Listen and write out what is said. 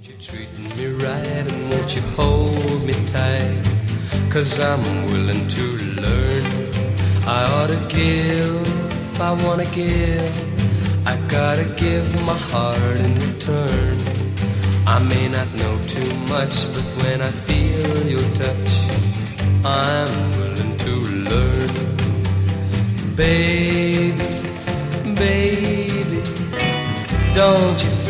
Won't you treat me right and won't you hold me tight? 'Cause I'm willing to learn. I ought to give, I wanna give. I gotta give my heart in return. I may not know too much, but when I feel your touch, I'm willing to learn. Baby, baby, don't you